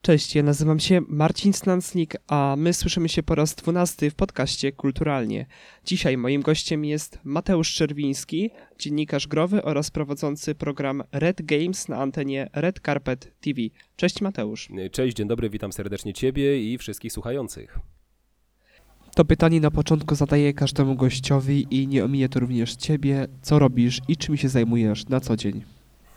Cześć, ja nazywam się Marcin Snanslik, a my słyszymy się po raz 12 w podcaście Kulturalnie. Dzisiaj moim gościem jest Mateusz Czerwiński, dziennikarz growy oraz prowadzący program Red Games na antenie Red Carpet TV. Cześć Mateusz. Cześć, dzień dobry, witam serdecznie Ciebie i wszystkich słuchających. To pytanie na początku zadaję każdemu gościowi i nie ominie to również Ciebie. Co robisz i czym się zajmujesz na co dzień?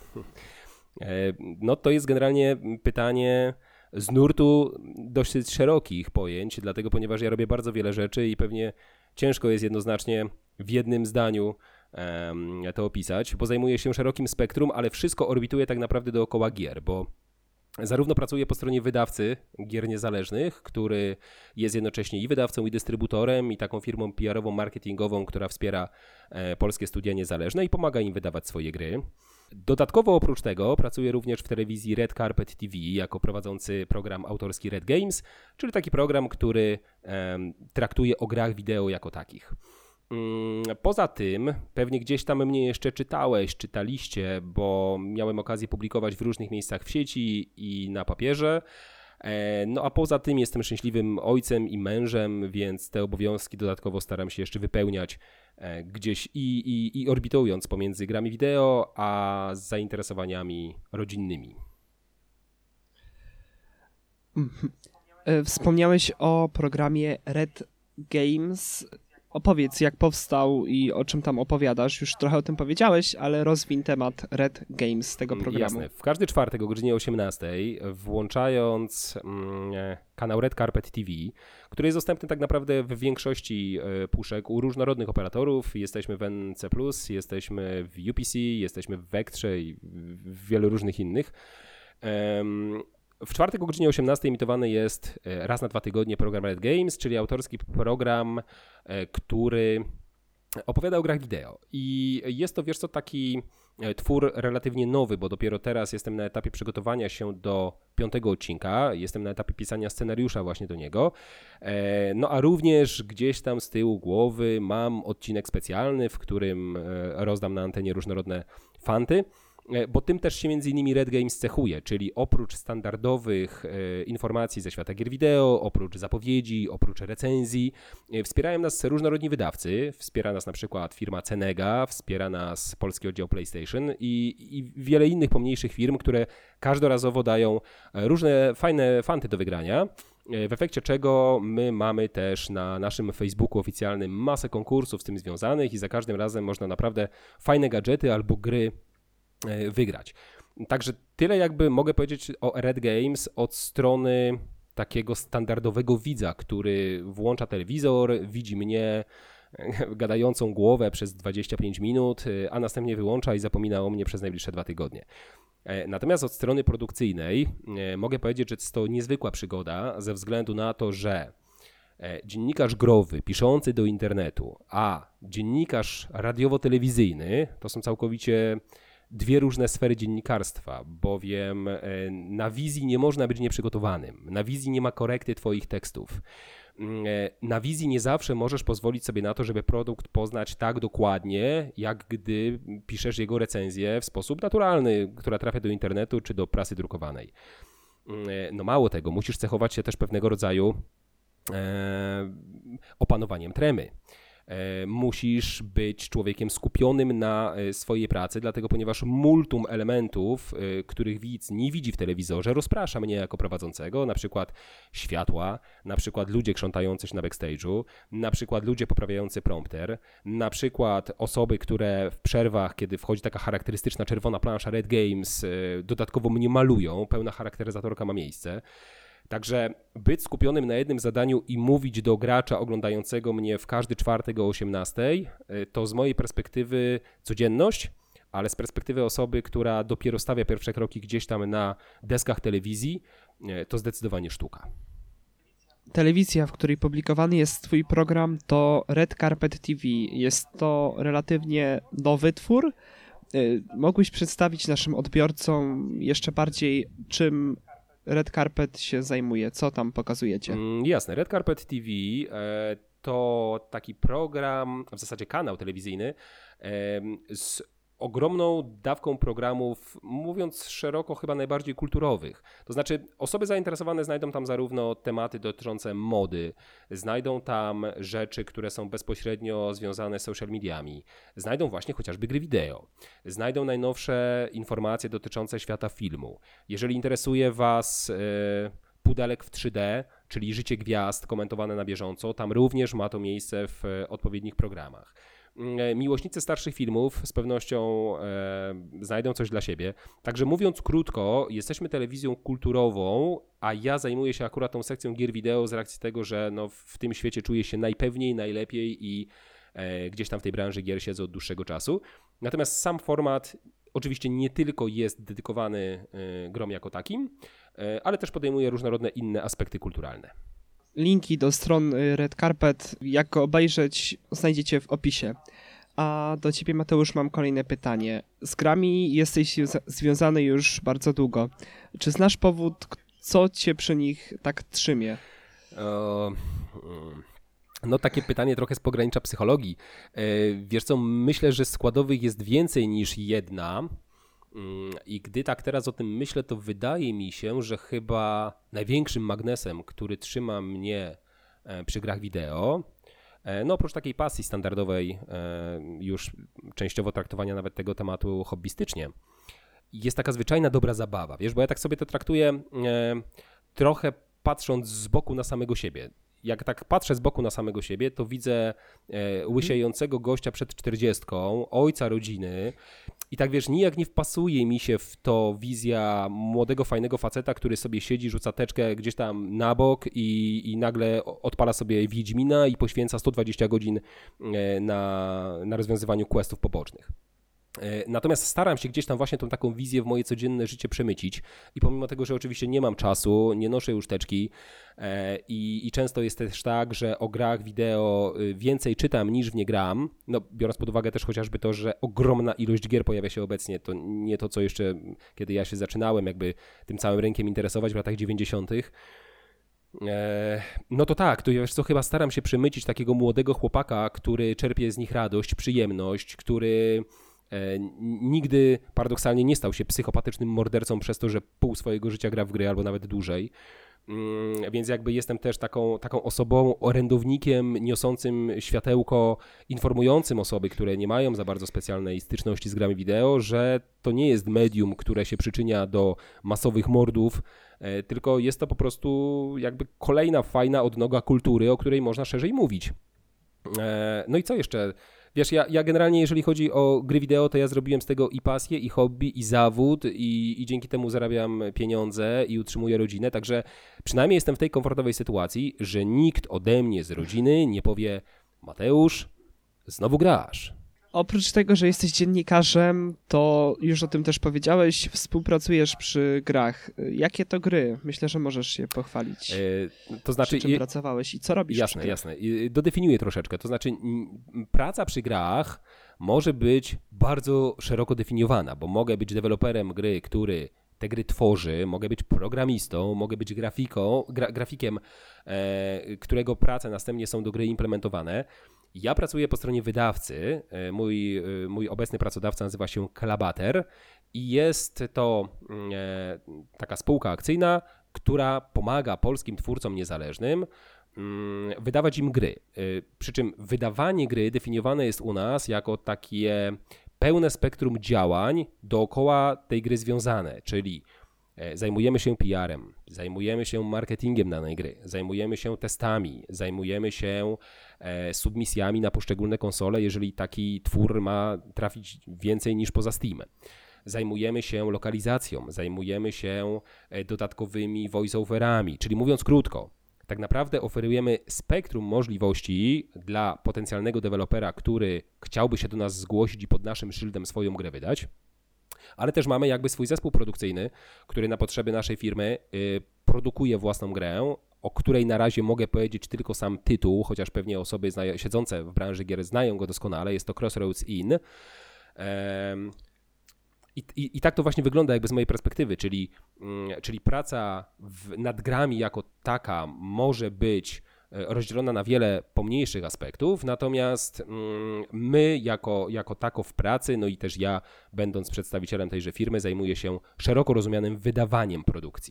No to jest generalnie pytanie z nurtu dosyć szerokich pojęć, dlatego ponieważ ja robię bardzo wiele rzeczy i pewnie ciężko jest jednoznacznie w jednym zdaniu to opisać, bo zajmuję się szerokim spektrum, ale wszystko orbituje tak naprawdę dookoła gier, bo zarówno pracuję po stronie wydawcy gier niezależnych, który jest jednocześnie i wydawcą, i dystrybutorem, i taką firmą PR-ową, marketingową, która wspiera polskie studia niezależne i pomaga im wydawać swoje gry. Dodatkowo oprócz tego pracuję również w telewizji Red Carpet TV jako prowadzący program autorski Red Games, czyli taki program, który traktuje o grach wideo jako takich. Poza tym, pewnie gdzieś tam mnie jeszcze czytaliście, bo miałem okazję publikować w różnych miejscach w sieci i na papierze. No a poza tym jestem szczęśliwym ojcem i mężem, więc te obowiązki dodatkowo staram się jeszcze wypełniać gdzieś i orbitując pomiędzy grami wideo a zainteresowaniami rodzinnymi. Wspomniałeś o programie Red Games. Opowiedz, jak powstał i o czym tam opowiadasz. Już trochę o tym powiedziałeś, ale rozwiń temat Red Games tego programu. Jasne. W każdy czwartek o godzinie 18, włączając kanał Red Carpet TV, który jest dostępny tak naprawdę w większości puszek u różnorodnych operatorów. Jesteśmy w NC+, jesteśmy w UPC, jesteśmy w Vectrze i w wielu różnych innych. W czwartek o godzinie 18 emitowany jest raz na 2 tygodnie program Red Games, czyli autorski program, który opowiada o grach wideo. I jest to, wiesz co, taki twór relatywnie nowy, bo dopiero teraz jestem na etapie przygotowania się do 5. odcinka, jestem na etapie pisania scenariusza właśnie do niego. No a również gdzieś tam z tyłu głowy mam odcinek specjalny, w którym rozdam na antenie różnorodne fanty. Bo tym też się między innymi Red Games cechuje, czyli oprócz standardowych informacji ze świata gier wideo, oprócz zapowiedzi, oprócz recenzji, wspierają nas różnorodni wydawcy, wspiera nas na przykład firma Cenega, wspiera nas polski oddział PlayStation i wiele innych pomniejszych firm, które każdorazowo dają różne fajne fanty do wygrania. W efekcie czego my mamy też na naszym Facebooku oficjalnym masę konkursów z tym związanych i za każdym razem można naprawdę fajne gadżety albo gry wygrać. Także tyle jakby mogę powiedzieć o Red Games od strony takiego standardowego widza, który włącza telewizor, widzi mnie gadającą głowę przez 25 minut, a następnie wyłącza i zapomina o mnie przez najbliższe 2 tygodnie. Natomiast od strony produkcyjnej mogę powiedzieć, że jest to niezwykła przygoda ze względu na to, że dziennikarz growy piszący do internetu, a dziennikarz radiowo-telewizyjny to są całkowicie dwie różne sfery dziennikarstwa, bowiem na wizji nie można być nieprzygotowanym, na wizji nie ma korekty twoich tekstów. Na wizji nie zawsze możesz pozwolić sobie na to, żeby produkt poznać tak dokładnie, jak gdy piszesz jego recenzję w sposób naturalny, która trafia do internetu czy do prasy drukowanej. No mało tego, musisz cechować się też pewnego rodzaju opanowaniem tremy. Musisz być człowiekiem skupionym na swojej pracy, dlatego ponieważ multum elementów, których widz nie widzi w telewizorze, rozprasza mnie jako prowadzącego, na przykład światła, na przykład ludzie krzątający się na backstage'u, na przykład ludzie poprawiający prompter, na przykład osoby, które w przerwach, kiedy wchodzi taka charakterystyczna czerwona plansza Red Games, dodatkowo mnie malują, pełna charakteryzatorka ma miejsce. Także być skupionym na jednym zadaniu i mówić do gracza oglądającego mnie w każdy czwartek o 18 to z mojej perspektywy codzienność, ale z perspektywy osoby, która dopiero stawia pierwsze kroki gdzieś tam na deskach telewizji, to zdecydowanie sztuka. Telewizja, w której publikowany jest twój program, to Red Carpet TV. Jest to relatywnie nowy twór. Mógłbyś przedstawić naszym odbiorcom jeszcze bardziej, czym Red Carpet się zajmuje? Co tam pokazujecie? Jasne. Red Carpet TV to taki program, w zasadzie kanał telewizyjny z ogromną dawką programów, mówiąc szeroko, chyba najbardziej kulturowych. To znaczy osoby zainteresowane znajdą tam zarówno tematy dotyczące mody, znajdą tam rzeczy, które są bezpośrednio związane z social mediami, znajdą właśnie chociażby gry wideo, znajdą najnowsze informacje dotyczące świata filmu. Jeżeli interesuje Was pudelek w 3D, czyli życie gwiazd komentowane na bieżąco, tam również ma to miejsce w odpowiednich programach. Miłośnicy starszych filmów z pewnością znajdą coś dla siebie. Także mówiąc krótko, jesteśmy telewizją kulturową, a ja zajmuję się akurat tą sekcją gier wideo z racji tego, że no, w tym świecie czuję się najpewniej, najlepiej i gdzieś tam w tej branży gier siedzę od dłuższego czasu. Natomiast sam format oczywiście nie tylko jest dedykowany grom jako takim, ale też podejmuje różnorodne inne aspekty kulturalne. Linki do stron Red Carpet, jak go obejrzeć, znajdziecie w opisie. A do ciebie, Mateusz, mam kolejne pytanie. Z grami jesteś związany już bardzo długo. Czy znasz powód, co cię przy nich tak trzymie? No takie pytanie trochę z pogranicza psychologii. Wiesz co, myślę, że składowych jest więcej niż jedna. I gdy tak teraz o tym myślę, to wydaje mi się, że chyba największym magnesem, który trzyma mnie przy grach wideo, no oprócz takiej pasji standardowej, już częściowo traktowania nawet tego tematu hobbystycznie, jest taka zwyczajna dobra zabawa, wiesz, bo ja tak sobie to traktuję trochę patrząc z boku na samego siebie. Jak tak patrzę z boku na samego siebie, to widzę łysiejącego gościa przed 40, ojca rodziny i tak wiesz, nijak nie wpasuje mi się w to wizja młodego, fajnego faceta, który sobie siedzi, rzuca teczkę gdzieś tam na bok i nagle odpala sobie Wiedźmina i poświęca 120 godzin na rozwiązywaniu questów pobocznych. Natomiast staram się gdzieś tam właśnie tą taką wizję w moje codzienne życie przemycić i pomimo tego, że oczywiście nie mam czasu, nie noszę już teczki i często jest też tak, że o grach wideo więcej czytam niż w nie gram, no biorąc pod uwagę też chociażby to, że ogromna ilość gier pojawia się obecnie, to nie to co jeszcze kiedy ja się zaczynałem jakby tym całym rynkiem interesować w latach 90. No to tak, to wiesz co, chyba staram się przemycić takiego młodego chłopaka, który czerpie z nich radość, przyjemność, który nigdy paradoksalnie nie stał się psychopatycznym mordercą przez to, że pół swojego życia gra w gry albo nawet dłużej. Więc jakby jestem też taką osobą, orędownikiem niosącym światełko, informującym osoby, które nie mają za bardzo specjalnej styczności z grami wideo, że to nie jest medium, które się przyczynia do masowych mordów, tylko jest to po prostu jakby kolejna fajna odnoga kultury, o której można szerzej mówić. No i co jeszcze? Wiesz, ja generalnie jeżeli chodzi o gry wideo, to ja zrobiłem z tego i pasję, i hobby, i zawód i dzięki temu zarabiam pieniądze i utrzymuję rodzinę, także przynajmniej jestem w tej komfortowej sytuacji, że nikt ode mnie z rodziny nie powie: Mateusz, znowu grasz. Oprócz tego, że jesteś dziennikarzem, to już o tym też powiedziałeś, współpracujesz przy grach. Jakie to gry? Myślę, że możesz się pochwalić. To znaczy, przy czym pracowałeś i co robisz? Jasne. Dodefiniuję troszeczkę. To znaczy, praca przy grach może być bardzo szeroko definiowana, bo mogę być deweloperem gry, który te gry tworzy, mogę być programistą, mogę być grafikiem, którego prace następnie są do gry implementowane. Ja pracuję po stronie wydawcy. Mój obecny pracodawca nazywa się Klabater i jest to taka spółka akcyjna, która pomaga polskim twórcom niezależnym wydawać im gry. Przy czym wydawanie gry definiowane jest u nas jako takie pełne spektrum działań dookoła tej gry związane, czyli zajmujemy się PR-em, zajmujemy się marketingiem danej gry, zajmujemy się testami, zajmujemy się submisjami na poszczególne konsole, jeżeli taki twór ma trafić więcej niż poza Steamem. Zajmujemy się lokalizacją, zajmujemy się dodatkowymi voice-overami, czyli mówiąc krótko, tak naprawdę oferujemy spektrum możliwości dla potencjalnego dewelopera, który chciałby się do nas zgłosić i pod naszym szyldem swoją grę wydać, ale też mamy jakby swój zespół produkcyjny, który na potrzeby naszej firmy produkuje własną grę, o której na razie mogę powiedzieć tylko sam tytuł, chociaż pewnie osoby siedzące w branży gier znają go doskonale, jest to Crossroads Inn. I tak to właśnie wygląda jakby z mojej perspektywy, czyli praca nad grami jako taka może być rozdzielona na wiele pomniejszych aspektów, natomiast my jako tako w pracy, no i też ja, będąc przedstawicielem tejże firmy, zajmuję się szeroko rozumianym wydawaniem produkcji.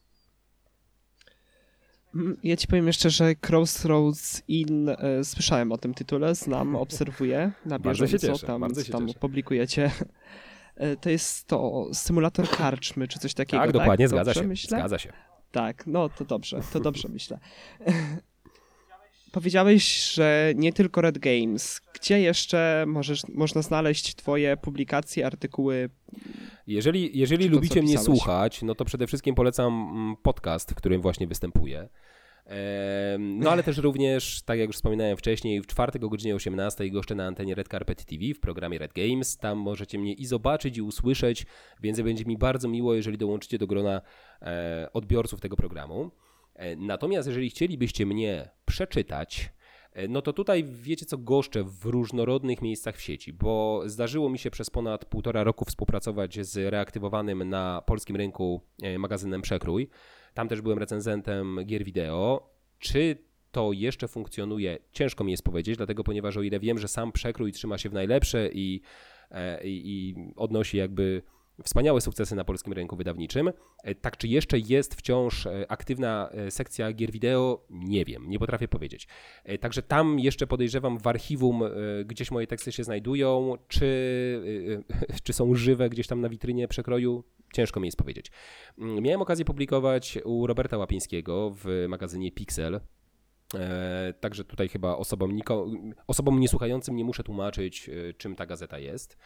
Ja ci powiem jeszcze, że Crossroads Inn, słyszałem o tym tytule, znam, obserwuję na bieżąco, tam publikujecie. To jest to symulator karczmy, czy coś takiego, tak? Dokładnie, tak? Zgadza się. Tak, no to dobrze myślę. Powiedziałeś, że nie tylko Red Games. Gdzie jeszcze można znaleźć twoje publikacje, artykuły? Jeżeli lubicie mnie słuchać, no to przede wszystkim polecam podcast, w którym właśnie występuję. No ale też również, tak jak już wspominałem wcześniej, w czwartek o godzinie 18 goszczę na antenie Red Carpet TV w programie Red Games. Tam możecie mnie i zobaczyć, i usłyszeć, więc będzie mi bardzo miło, jeżeli dołączycie do grona odbiorców tego programu. Natomiast jeżeli chcielibyście mnie przeczytać, no to tutaj wiecie co, goszczę w różnorodnych miejscach w sieci, bo zdarzyło mi się przez ponad 1,5 roku współpracować z reaktywowanym na polskim rynku magazynem Przekrój. Tam też byłem recenzentem gier wideo. Czy to jeszcze funkcjonuje? Ciężko mi jest powiedzieć, dlatego ponieważ o ile wiem, że sam Przekrój trzyma się w najlepsze i odnosi jakby wspaniałe sukcesy na polskim rynku wydawniczym. Tak, czy jeszcze jest wciąż aktywna sekcja gier wideo? Nie wiem, nie potrafię powiedzieć. Także tam jeszcze podejrzewam w archiwum gdzieś moje teksty się znajdują, czy są żywe gdzieś tam na witrynie Przekroju? Ciężko mi jest powiedzieć. Miałem okazję publikować u Roberta Łapińskiego w magazynie Pixel. Także tutaj chyba osobom niesłuchającym nie muszę tłumaczyć, czym ta gazeta jest.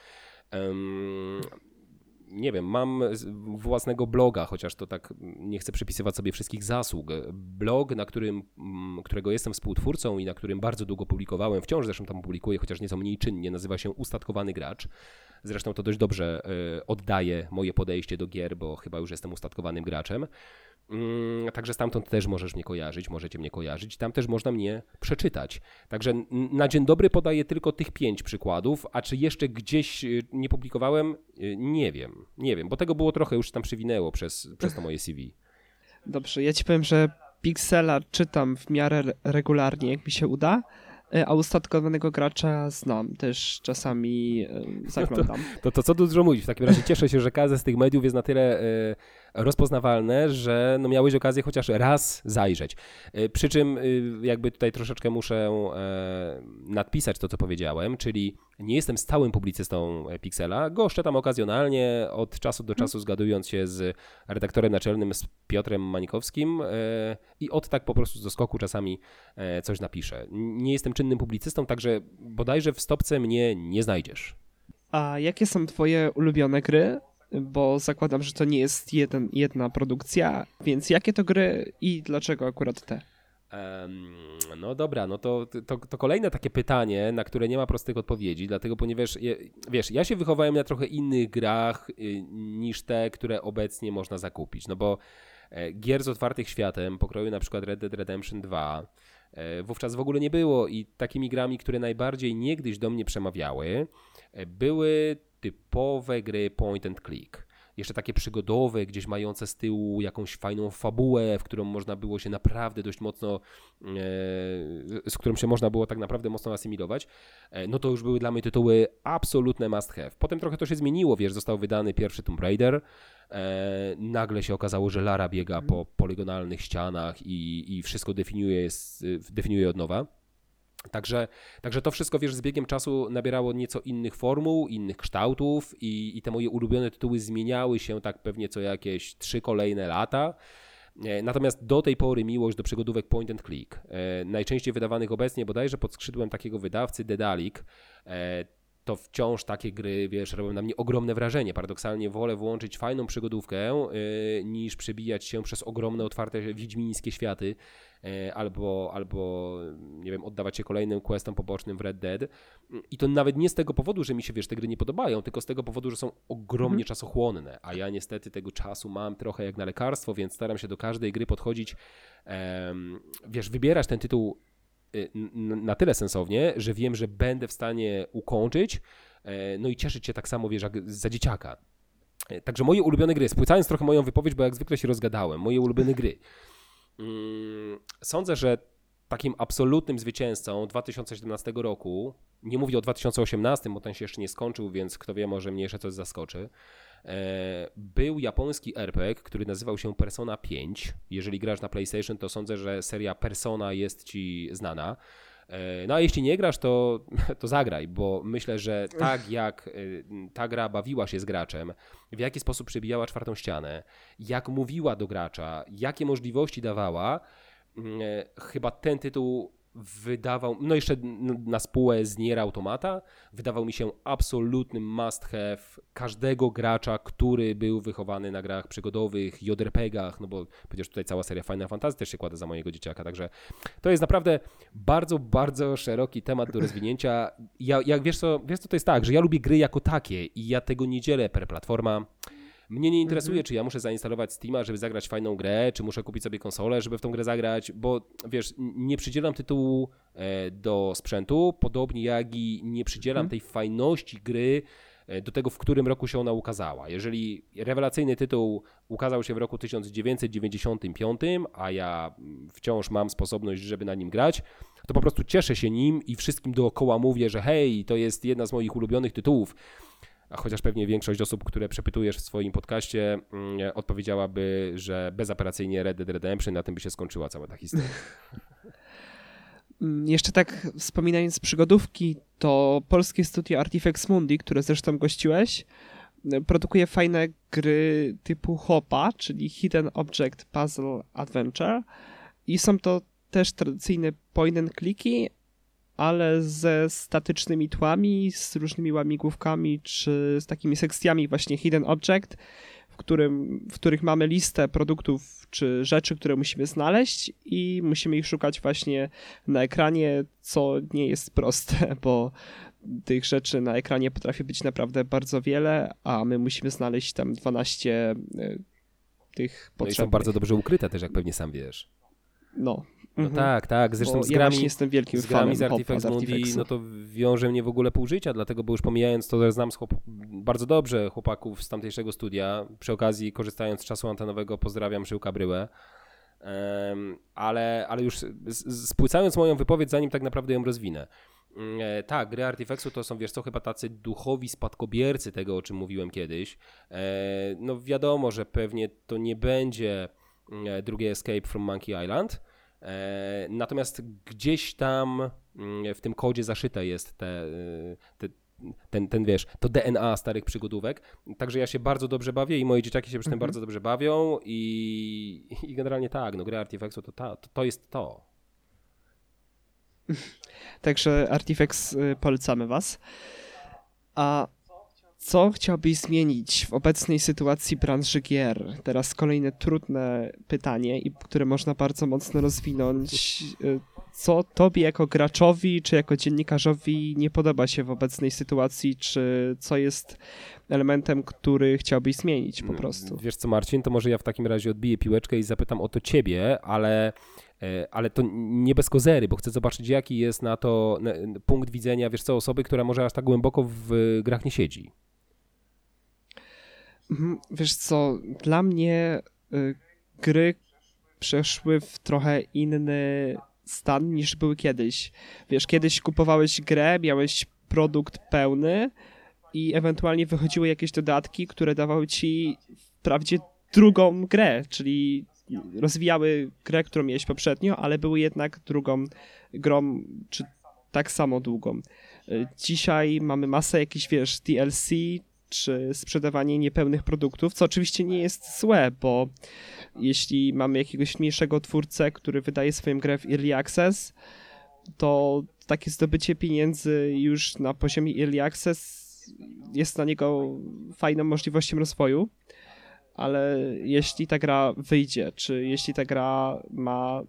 Nie wiem, mam własnego bloga, chociaż to tak nie chcę przypisywać sobie wszystkich zasług. Blog, którego jestem współtwórcą i na którym bardzo długo publikowałem, wciąż zresztą tam publikuję, chociaż nieco mniej czynnie, nazywa się Ustatkowany Gracz. Zresztą to dość dobrze oddaje moje podejście do gier, bo chyba już jestem ustatkowanym graczem. Także stamtąd też możecie mnie kojarzyć, tam też można mnie przeczytać. Także na dzień dobry podaję tylko tych 5 przykładów, a czy jeszcze gdzieś nie publikowałem? Nie wiem, bo tego było trochę, już tam przywinęło przez to moje CV. Dobrze, ja ci powiem, że Pixela czytam w miarę regularnie, jak mi się uda, a Ustatkowanego Gracza znam, też czasami zaglądam. To co tu dużo mówić, w takim razie cieszę się, że każde z tych mediów jest na tyle rozpoznawalne, że no miałeś okazję chociaż raz zajrzeć. Przy czym jakby tutaj troszeczkę muszę nadpisać to, co powiedziałem, czyli nie jestem stałym publicystą Pixela, goszczę tam okazjonalnie, od czasu do czasu zgadując się z redaktorem naczelnym, z Piotrem Mańkowskim i od tak po prostu z doskoku czasami coś napiszę. Nie jestem czynnym publicystą, także bodajże w stopce mnie nie znajdziesz. A jakie są twoje ulubione gry? Bo zakładam, że to nie jest jedna produkcja, więc jakie to gry i dlaczego akurat te? No dobra, no to kolejne takie pytanie, na które nie ma prostych odpowiedzi, dlatego ponieważ, wiesz, ja się wychowałem na trochę innych grach niż te, które obecnie można zakupić, no bo gier z otwartym światem, pokroju na przykład Red Dead Redemption 2, wówczas w ogóle nie było i takimi grami, które najbardziej niegdyś do mnie przemawiały, były typowe gry point and click. Jeszcze takie przygodowe, gdzieś mające z tyłu jakąś fajną fabułę, w którą można było się naprawdę dość mocno, z którą się można było tak naprawdę mocno asymilować, no to już były dla mnie tytuły absolutne must have. Potem trochę to się zmieniło, wiesz, został wydany pierwszy Tomb Raider, nagle się okazało, że Lara biega po poligonalnych ścianach i wszystko definiuje od nowa. Także to wszystko, wiesz, z biegiem czasu nabierało nieco innych formuł, innych kształtów i te moje ulubione tytuły zmieniały się tak pewnie co jakieś 3 kolejne lata. Natomiast do tej pory miłość do przygodówek point and click, najczęściej wydawanych obecnie bodajże pod skrzydłem takiego wydawcy Dedalic, to wciąż takie gry, wiesz, robią na mnie ogromne wrażenie. Paradoksalnie wolę włączyć fajną przygodówkę niż przebijać się przez ogromne, otwarte wiedźmińskie światy albo nie wiem, oddawać się kolejnym questom pobocznym w Red Dead. I to nawet nie z tego powodu, że mi się, wiesz, te gry nie podobają, tylko z tego powodu, że są ogromnie czasochłonne, a ja niestety tego czasu mam trochę jak na lekarstwo, więc staram się do każdej gry podchodzić, wiesz, wybierać ten tytuł na tyle sensownie, że wiem, że będę w stanie ukończyć, no i cieszyć się tak samo, wiesz, jak za dzieciaka. Także moje ulubione gry, spłycając trochę moją wypowiedź, bo jak zwykle się rozgadałem, moje ulubione gry. Sądzę, że takim absolutnym zwycięzcą 2017 roku, nie mówię o 2018, bo ten się jeszcze nie skończył, więc kto wie, może mnie jeszcze coś zaskoczy, był japoński RPG, który nazywał się Persona 5. Jeżeli grasz na PlayStation, to sądzę, że seria Persona jest ci znana. No a jeśli nie grasz, to zagraj, bo myślę, że tak jak ta gra bawiła się z graczem, w jaki sposób przebijała czwartą ścianę, jak mówiła do gracza, jakie możliwości dawała, chyba ten tytuł wydawał, no jeszcze na spółę z Nier Automata, wydawał mi się absolutnym must have każdego gracza, który był wychowany na grach przygodowych, JRPG-ach, no bo przecież tutaj cała seria Final Fantasy też się kłada za mojego dzieciaka, także to jest naprawdę bardzo, bardzo szeroki temat do rozwinięcia. Wiesz co to jest tak, że ja lubię gry jako takie i ja tego nie dzielę per platforma. Mnie nie interesuje, czy ja muszę zainstalować Steama, żeby zagrać fajną grę, czy muszę kupić sobie konsolę, żeby w tą grę zagrać, bo wiesz, nie przydzielam tytułu do sprzętu, podobnie jak i nie przydzielam tej fajności gry do tego, w którym roku się ona ukazała. Jeżeli rewelacyjny tytuł ukazał się w roku 1995, a ja wciąż mam sposobność, żeby na nim grać, to po prostu cieszę się nim i wszystkim dookoła mówię, że hej, to jest jedna z moich ulubionych tytułów. A chociaż pewnie większość osób, które przepytujesz w swoim podcaście, odpowiedziałaby, że bezapelacyjnie Red Dead Redemption, na tym by się skończyła cała ta historia. Jeszcze tak wspominając przygodówki, to polskie studio Artifex Mundi, które zresztą gościłeś, produkuje fajne gry typu HOPA, czyli Hidden Object Puzzle Adventure, i są to też tradycyjne point and clicky, ale ze statycznymi tłami, z różnymi łamigłówkami, czy z takimi sekcjami właśnie Hidden Object, w których mamy listę produktów czy rzeczy, które musimy znaleźć i musimy ich szukać właśnie na ekranie, co nie jest proste, bo tych rzeczy na ekranie potrafi być naprawdę bardzo wiele, a my musimy znaleźć tam 12 tych potrzebnych. No i są bardzo dobrze ukryte też, jak pewnie sam wiesz. No. No tak. Zresztą bo z grami, ja jestem wielkim z grami z Artifex Mundi, no to wiąże mnie w ogóle pół życia, dlatego, bo już pomijając to, że znam bardzo dobrze chłopaków z tamtejszego studia, przy okazji korzystając z czasu antenowego pozdrawiam Szyłka Bryłę, ale już spłycając moją wypowiedź, zanim tak naprawdę ją rozwinę. Tak, gry Artifexu to są, wiesz co, chyba tacy duchowi spadkobiercy tego, o czym mówiłem kiedyś. No wiadomo, że pewnie to nie będzie drugie Escape from Monkey Island, natomiast gdzieś tam w tym kodzie zaszyte jest ten wiesz, to DNA starych przygodówek, także ja się bardzo dobrze bawię i moje dzieciaki się przy tym bardzo dobrze bawią i generalnie tak, no gry Artifexu to jest to. Także Artifex polecamy was. A co chciałbyś zmienić w obecnej sytuacji branży gier? Teraz kolejne trudne pytanie, które można bardzo mocno rozwinąć. Co tobie jako graczowi, czy jako dziennikarzowi nie podoba się w obecnej sytuacji, czy co jest elementem, który chciałbyś zmienić po prostu? Wiesz co, Marcin, to może ja w takim razie odbiję piłeczkę i zapytam o to ciebie, ale to nie bez kozery, bo chcę zobaczyć, jaki jest na to punkt widzenia, wiesz co, osoby, która może aż tak głęboko w grach nie siedzi. Wiesz co, dla mnie gry przeszły w trochę inny stan niż były kiedyś. Wiesz, kiedyś kupowałeś grę, miałeś produkt pełny i ewentualnie wychodziły jakieś dodatki, które dawały ci wprawdzie drugą grę, czyli rozwijały grę, którą miałeś poprzednio, ale były jednak drugą grą, czy tak samo długą. Dzisiaj mamy masę jakichś, wiesz, DLC, czy sprzedawanie niepełnych produktów, co oczywiście nie jest złe, bo jeśli mamy jakiegoś mniejszego twórcę, który wydaje swoją grę w Early Access, to takie zdobycie pieniędzy już na poziomie Early Access jest dla niego fajną możliwością rozwoju, ale jeśli ta gra wyjdzie, czy jeśli ta gra ma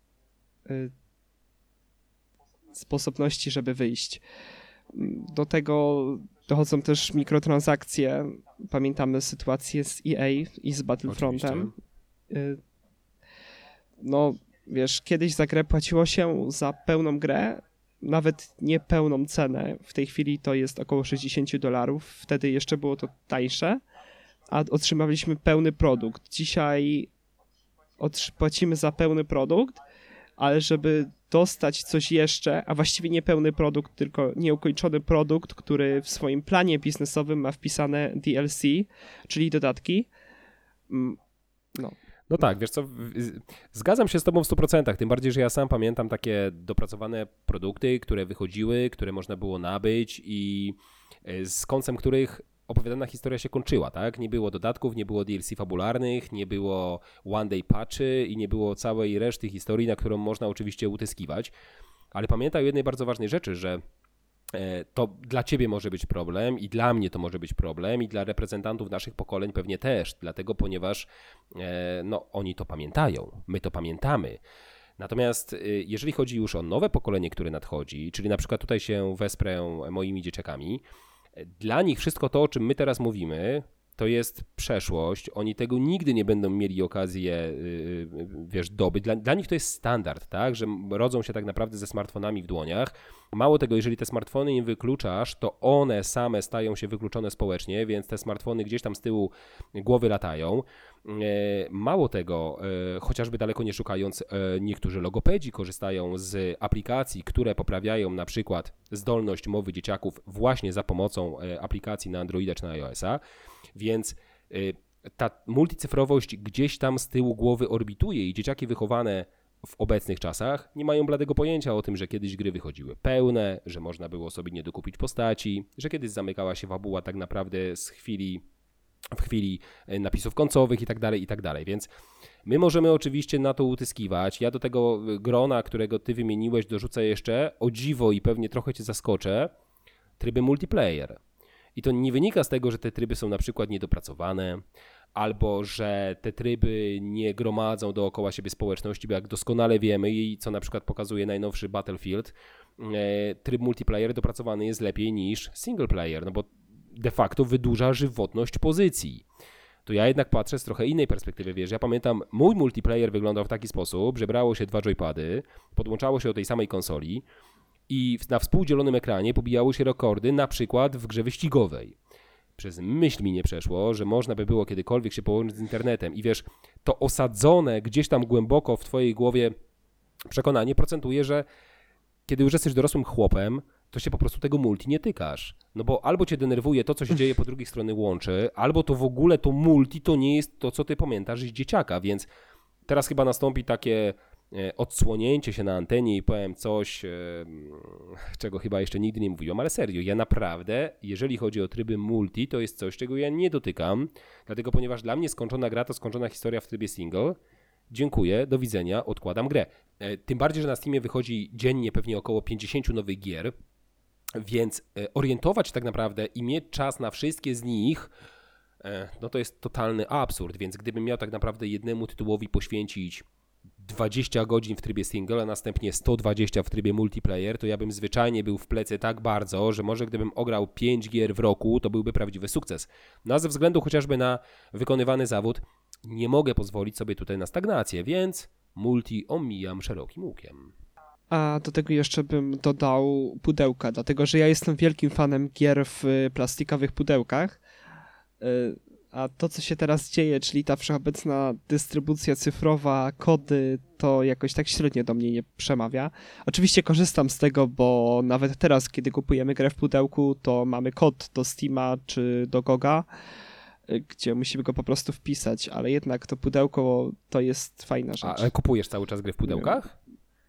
sposobności, żeby wyjść, do tego dochodzą też mikrotransakcje. Pamiętamy sytuację z EA i z Battlefrontem. Oczywiście. No, wiesz, kiedyś za grę płaciło się za pełną grę, nawet nie pełną cenę. W tej chwili to jest około $60. Wtedy jeszcze było to tańsze, a otrzymaliśmy pełny produkt. Dzisiaj płacimy za pełny produkt, ale żeby dostać coś jeszcze, a właściwie nie pełny produkt, tylko nieukończony produkt, który w swoim planie biznesowym ma wpisane DLC, czyli dodatki. No tak, wiesz co, zgadzam się z tobą w 100%, tym bardziej, że ja sam pamiętam takie dopracowane produkty, które wychodziły, które można było nabyć i z końcem których opowiadana historia się kończyła, tak? Nie było dodatków, nie było DLC fabularnych, nie było one day patchy i nie było całej reszty historii, na którą można oczywiście utyskiwać, ale pamiętaj o jednej bardzo ważnej rzeczy, że to dla ciebie może być problem i dla mnie to może być problem i dla reprezentantów naszych pokoleń pewnie też, dlatego ponieważ oni to pamiętają, my to pamiętamy. Natomiast jeżeli chodzi już o nowe pokolenie, które nadchodzi, czyli na przykład tutaj się wesprę moimi dzieciakami, dla nich wszystko to, o czym my teraz mówimy, to jest przeszłość, oni tego nigdy nie będą mieli okazji dobyć. Dla nich to jest standard, tak, że rodzą się tak naprawdę ze smartfonami w dłoniach. Mało tego, jeżeli te smartfony im wykluczasz, to one same stają się wykluczone społecznie, więc te smartfony gdzieś tam z tyłu głowy latają. Mało tego, chociażby daleko nie szukając, niektórzy logopedzi korzystają z aplikacji, które poprawiają na przykład zdolność mowy dzieciaków właśnie za pomocą aplikacji na Androida czy na iOS-a, więc ta multicyfrowość gdzieś tam z tyłu głowy orbituje i dzieciaki wychowane w obecnych czasach nie mają bladego pojęcia o tym, że kiedyś gry wychodziły pełne, że można było sobie nie dokupić postaci, że kiedyś zamykała się fabuła tak naprawdę w chwili napisów końcowych i tak dalej, więc my możemy oczywiście na to utyskiwać. Ja do tego grona, którego ty wymieniłeś, dorzucę jeszcze, o dziwo i pewnie trochę cię zaskoczę, tryby multiplayer. I to nie wynika z tego, że te tryby są na przykład niedopracowane, albo że te tryby nie gromadzą dookoła siebie społeczności, bo jak doskonale wiemy i co na przykład pokazuje najnowszy Battlefield, tryb multiplayer dopracowany jest lepiej niż single player, no bo de facto wydłuża żywotność pozycji. To ja jednak patrzę z trochę innej perspektywy, wiesz, ja pamiętam, mój multiplayer wyglądał w taki sposób, że brało się 2 joypady, podłączało się do tej samej konsoli i na współdzielonym ekranie pobijały się rekordy, na przykład w grze wyścigowej. Przez myśl mi nie przeszło, że można by było kiedykolwiek się połączyć z internetem i wiesz, to osadzone gdzieś tam głęboko w twojej głowie przekonanie procentuje, że kiedy już jesteś dorosłym chłopem, to się po prostu tego multi nie tykasz. No bo albo cię denerwuje to, co się dzieje po drugiej stronie łączy, albo to w ogóle to multi to nie jest to, co ty pamiętasz z dzieciaka, więc teraz chyba nastąpi takie odsłonięcie się na antenie i powiem coś, czego chyba jeszcze nigdy nie mówiłem, ale serio, ja naprawdę, jeżeli chodzi o tryby multi, to jest coś, czego ja nie dotykam, dlatego ponieważ dla mnie skończona gra to skończona historia w trybie single. Dziękuję, do widzenia, odkładam grę. Tym bardziej, że na Steamie wychodzi dziennie pewnie około 50 nowych gier, więc orientować się tak naprawdę i mieć czas na wszystkie z nich, no to jest totalny absurd, więc gdybym miał tak naprawdę jednemu tytułowi poświęcić 20 godzin w trybie single, a następnie 120 w trybie multiplayer, to ja bym zwyczajnie był w plecy tak bardzo, że może gdybym ograł 5 gier w roku, to byłby prawdziwy sukces. No a ze względu chociażby na wykonywany zawód, nie mogę pozwolić sobie tutaj na stagnację, więc multi omijam szerokim łukiem. A do tego jeszcze bym dodał pudełka, dlatego że ja jestem wielkim fanem gier w plastikowych pudełkach. A to, co się teraz dzieje, czyli ta wszechobecna dystrybucja cyfrowa, kody, to jakoś tak średnio do mnie nie przemawia. Oczywiście korzystam z tego, bo nawet teraz, kiedy kupujemy grę w pudełku, to mamy kod do Steama czy do GOGa, gdzie musimy go po prostu wpisać, ale jednak to pudełko to jest fajna rzecz. Ale kupujesz cały czas gry w pudełkach?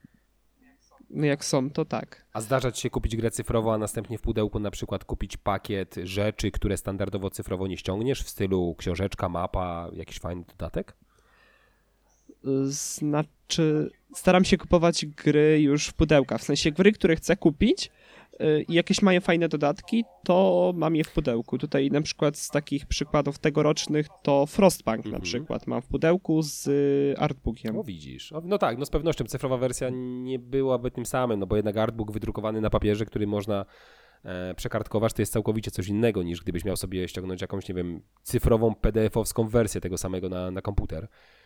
No jak są, to tak. A zdarza ci się kupić grę cyfrowo, a następnie w pudełku na przykład kupić pakiet rzeczy, które standardowo cyfrowo nie ściągniesz, w stylu książeczka, mapa, jakiś fajny dodatek? Znaczy, staram się kupować gry już w pudełkach, w sensie gry, które chcę kupić i jakieś mają fajne dodatki, to mam je w pudełku. Tutaj na przykład z takich przykładów tegorocznych to Frostpunk na przykład mam w pudełku z artbookiem. No widzisz. No tak, no z pewnością cyfrowa wersja nie byłaby tym samym, no bo jednak artbook wydrukowany na papierze, który można przekartkować, to jest całkowicie coś innego niż gdybyś miał sobie ściągnąć jakąś, nie wiem, cyfrową PDF-owską wersję tego samego na komputer.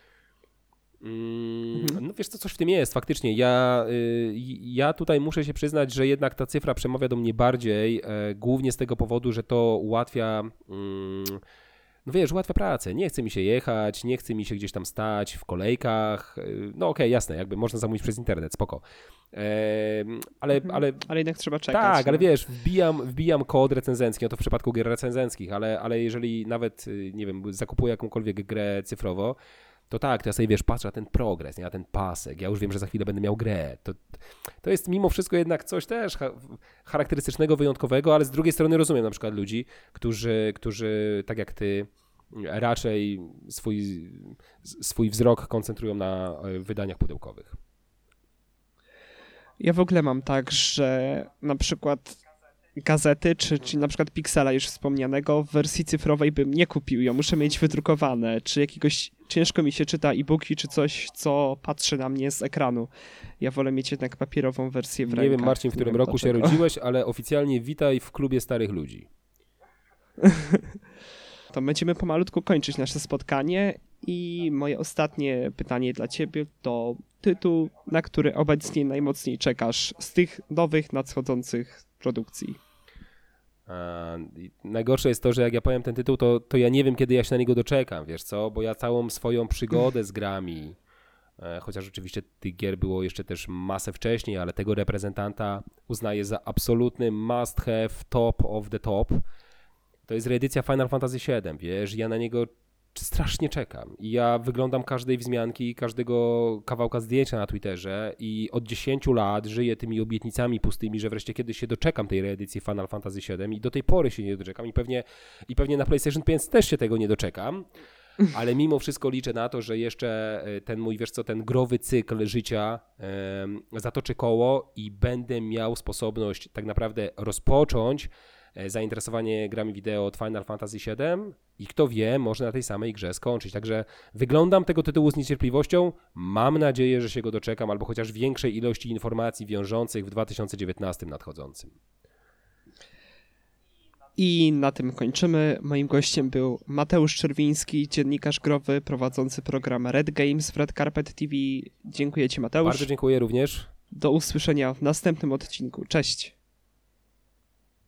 No wiesz co, coś w tym jest, faktycznie. Ja tutaj muszę się przyznać, że jednak ta cyfra przemawia do mnie bardziej, głównie z tego powodu, że to ułatwia no wiesz, ułatwia pracę, nie chce mi się jechać, nie chce mi się gdzieś tam stać w kolejkach, no okej, jasne, jakby można zamówić przez internet, spoko. Ale jednak trzeba czekać. Tak, ale wiesz, wbijam kod recenzencki, no to w przypadku gier recenzenckich, ale jeżeli nawet, nie wiem, zakupuję jakąkolwiek grę cyfrowo, to tak, to ja sobie, wiesz, patrzę na ten progres, nie, na ten pasek, ja już wiem, że za chwilę będę miał grę. To jest mimo wszystko jednak coś też charakterystycznego, wyjątkowego, ale z drugiej strony rozumiem na przykład ludzi, którzy tak jak ty, raczej swój wzrok koncentrują na wydaniach pudełkowych. Ja w ogóle mam tak, że na przykład gazety, czy na przykład Pixela już wspomnianego, w wersji cyfrowej bym nie kupił. Ja muszę mieć wydrukowane, czy jakiegoś ciężko mi się czyta e-booki, czy coś, co patrzy na mnie z ekranu. Ja wolę mieć jednak papierową wersję w rękach. Nie wiem, Marcin, w którym roku się rodziłeś, ale oficjalnie witaj w klubie starych ludzi. To będziemy pomalutku kończyć nasze spotkanie i moje ostatnie pytanie dla ciebie to tytuł, na który obecnie najmocniej czekasz z tych nowych, nadchodzących produkcji. Najgorsze jest to, że jak ja powiem ten tytuł, to ja nie wiem, kiedy ja się na niego doczekam, wiesz co, bo ja całą swoją przygodę z grami, chociaż oczywiście tych gier było jeszcze też masę wcześniej, ale tego reprezentanta uznaję za absolutny must have, top of the top. To jest reedycja Final Fantasy VII, wiesz, ja na niego strasznie czekam i ja wyglądam każdej wzmianki, każdego kawałka zdjęcia na Twitterze i od 10 lat żyję tymi obietnicami pustymi, że wreszcie kiedyś się doczekam tej reedycji Final Fantasy VII i do tej pory się nie doczekam i pewnie na PlayStation 5 też się tego nie doczekam, ale mimo wszystko liczę na to, że jeszcze ten mój, wiesz co, ten growy cykl życia zatoczy koło i będę miał sposobność tak naprawdę rozpocząć zainteresowanie grami wideo od Final Fantasy VII i kto wie, może na tej samej grze skończyć. Także wyglądam tego tytułu z niecierpliwością. Mam nadzieję, że się go doczekam, albo chociaż większej ilości informacji wiążących w 2019 nadchodzącym. I na tym kończymy. Moim gościem był Mateusz Czerwiński, dziennikarz growy prowadzący program Red Games w Red Carpet TV. Dziękuję ci, Mateusz. Bardzo dziękuję również. Do usłyszenia w następnym odcinku. Cześć.